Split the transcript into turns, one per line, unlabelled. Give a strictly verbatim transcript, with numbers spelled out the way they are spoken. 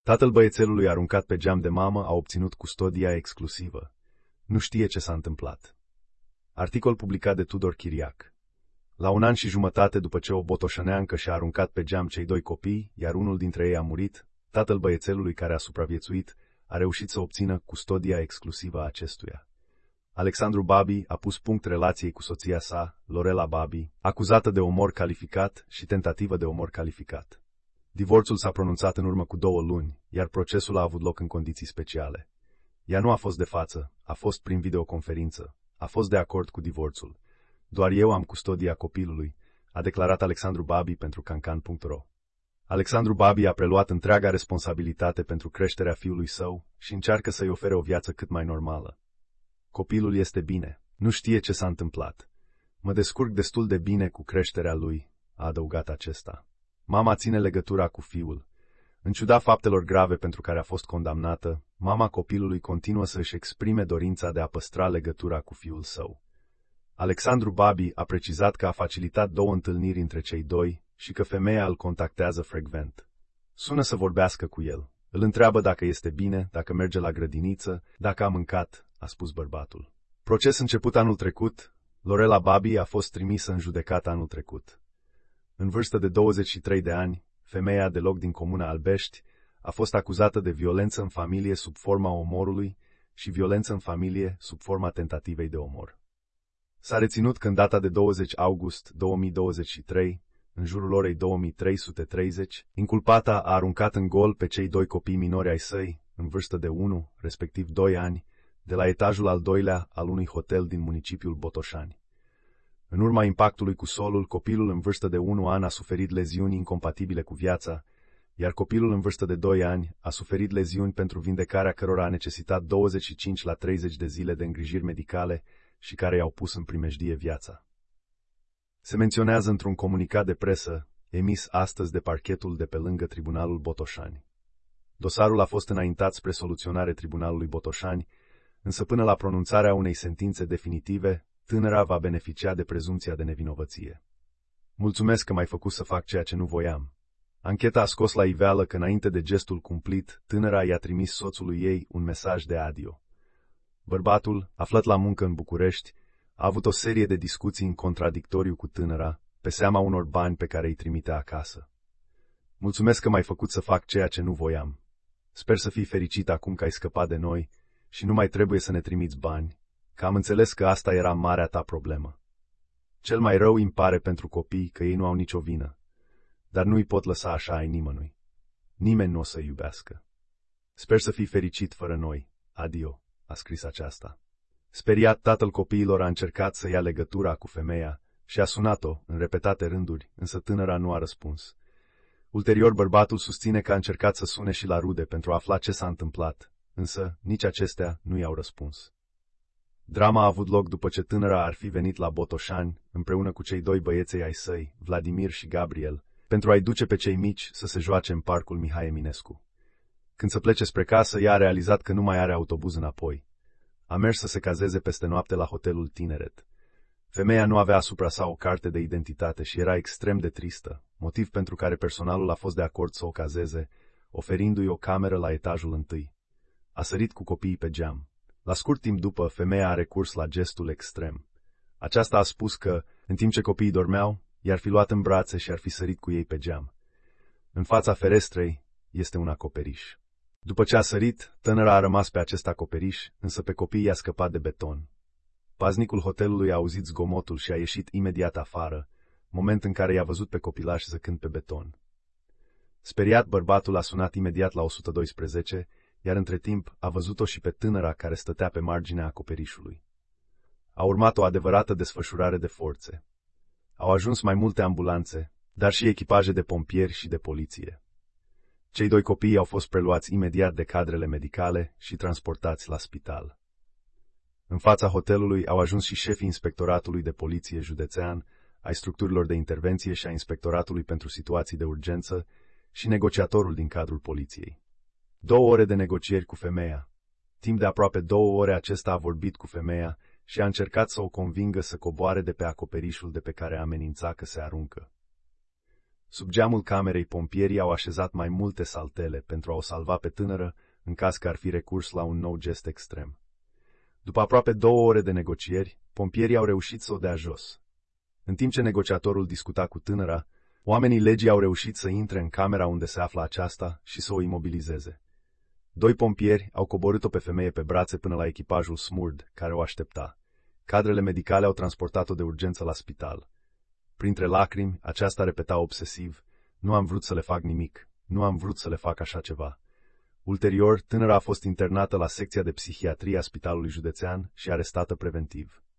Tatăl băiețelului aruncat pe geam de mamă a obținut custodia exclusivă. Nu știe ce s-a întâmplat. Articol publicat de Tudor Chiriac. La un an și jumătate după ce o botoșăneancă și-a aruncat pe geam cei doi copii, iar unul dintre ei a murit, tatăl băiețelului care a supraviețuit a reușit să obțină custodia exclusivă a acestuia. Alexandru Babi a pus punct relației cu soția sa, Lorela Babi, acuzată de omor calificat și tentativă de omor calificat. Divorțul s-a pronunțat în urmă cu două luni, iar procesul a avut loc în condiții speciale. Ea nu a fost de față, a fost prin videoconferință, a fost de acord cu divorțul. Doar eu am custodia copilului, a declarat Alexandru Babi pentru cancan punct ro. Alexandru Babi a preluat întreaga responsabilitate pentru creșterea fiului său și încearcă să-i ofere o viață cât mai normală. Copilul este bine, nu știe ce s-a întâmplat. Mă descurc destul de bine cu creșterea lui, a adăugat acesta. Mama ține legătura cu fiul. În ciuda faptelor grave pentru care a fost condamnată, mama copilului continuă să își exprime dorința de a păstra legătura cu fiul său. Alexandru Babi a precizat că a facilitat două întâlniri între cei doi și că femeia îl contactează frecvent. Sună să vorbească cu el. Îl întreabă dacă este bine, dacă merge la grădiniță, dacă a mâncat, a spus bărbatul. Proces început anul trecut, Lorela Babi a fost trimisă în judecată anul trecut. În vârstă de douăzeci și trei de ani, femeia de loc din comuna Albești a fost acuzată de violență în familie sub forma omorului și violență în familie sub forma tentativei de omor. S-a reținut că în data de douăzeci august două mii douăzeci și trei, în jurul orei două mii trei sute treizeci, inculpata a aruncat în gol pe cei doi copii minori ai săi, în vârstă de unu, respectiv doi ani, de la etajul al doilea al unui hotel din municipiul Botoșani. În urma impactului cu solul, copilul în vârstă de unu ani a suferit leziuni incompatibile cu viața, iar copilul în vârstă de doi ani a suferit leziuni pentru vindecarea cărora a necesitat douăzeci și cinci la treizeci de zile de îngrijiri medicale și care i-au pus în primejdie viața. Se menționează într-un comunicat de presă, emis astăzi de parchetul de pe lângă Tribunalul Botoșani. Dosarul a fost înaintat spre soluționare Tribunalului Botoșani, însă până la pronunțarea unei sentințe definitive, tânăra va beneficia de prezumția de nevinovăție. Mulțumesc că m-ai făcut să fac ceea ce nu voiam. Ancheta a scos la iveală că înainte de gestul cumplit, tânăra i-a trimis soțului ei un mesaj de adio. Bărbatul, aflat la muncă în București, a avut o serie de discuții în contradictoriu cu tânăra, pe seama unor bani pe care îi trimitea acasă. Mulțumesc că m-ai făcut să fac ceea ce nu voiam. Sper să fii fericit acum că ai scăpat de noi și nu mai trebuie să ne trimiți bani, că am înțeles că asta era marea ta problemă. Cel mai rău îmi pare pentru copii că ei nu au nicio vină, dar nu îi pot lăsa așa ai nimănui. Nimeni nu o să-i iubească. Sper să fii fericit fără noi. Adio, a scris aceasta. Speriat, tatăl copiilor a încercat să ia legătura cu femeia și a sunat-o în repetate rânduri, însă tânăra nu a răspuns. Ulterior, bărbatul susține că a încercat să sune și la rude pentru a afla ce s-a întâmplat, însă nici acestea nu i-au răspuns. Drama a avut loc după ce tânăra ar fi venit la Botoșani, împreună cu cei doi băieței ai săi, Vladimir și Gabriel, pentru a-i duce pe cei mici să se joace în parcul Mihai Eminescu. Când să plece spre casă, ea a realizat că nu mai are autobuz înapoi. A mers să se cazeze peste noapte la hotelul Tineret. Femeia nu avea asupra sa o carte de identitate și era extrem de tristă, motiv pentru care personalul a fost de acord să o cazeze, oferindu-i o cameră la etajul întâi. A sărit cu copiii pe geam. La scurt timp după, femeia a recurs la gestul extrem. Aceasta a spus că, în timp ce copiii dormeau, i-ar fi luat în brațe și ar fi sărit cu ei pe geam. În fața ferestrei este un acoperiș. După ce a sărit, tânăra a rămas pe acest acoperiș, însă pe copii i-a scăpat de beton. Paznicul hotelului a auzit zgomotul și a ieșit imediat afară, moment în care i-a văzut pe copilaș zăcând pe beton. Speriat, bărbatul a sunat imediat la o sută doisprezece, iar între timp a văzut-o și pe tânăra care stătea pe marginea acoperișului. A urmat o adevărată desfășurare de forțe. Au ajuns mai multe ambulanțe, dar și echipaje de pompieri și de poliție. Cei doi copii au fost preluați imediat de cadrele medicale și transportați la spital. În fața hotelului au ajuns și șefii inspectoratului de poliție județean, ai structurilor de intervenție și a inspectoratului pentru situații de urgență și negociatorul din cadrul poliției. Două ore de negocieri cu femeia. Timp de aproape două ore acesta a vorbit cu femeia și a încercat să o convingă să coboare de pe acoperișul de pe care amenința că se aruncă. Sub geamul camerei, pompierii au așezat mai multe saltele pentru a o salva pe tânără în caz că ar fi recurs la un nou gest extrem. După aproape două ore de negocieri, pompierii au reușit să o dea jos. În timp ce negociatorul discuta cu tânăra, oamenii legii au reușit să intre în camera unde se află aceasta și să o imobilizeze. Doi pompieri au coborât-o pe femeie pe brațe până la echipajul Smurd, care o aștepta. Cadrele medicale au transportat-o de urgență la spital. Printre lacrimi, aceasta repeta obsesiv: "Nu am vrut să le fac nimic, nu am vrut să le fac așa ceva." Ulterior, tânăra a fost internată la secția de psihiatrie a Spitalului Județean și arestată preventiv.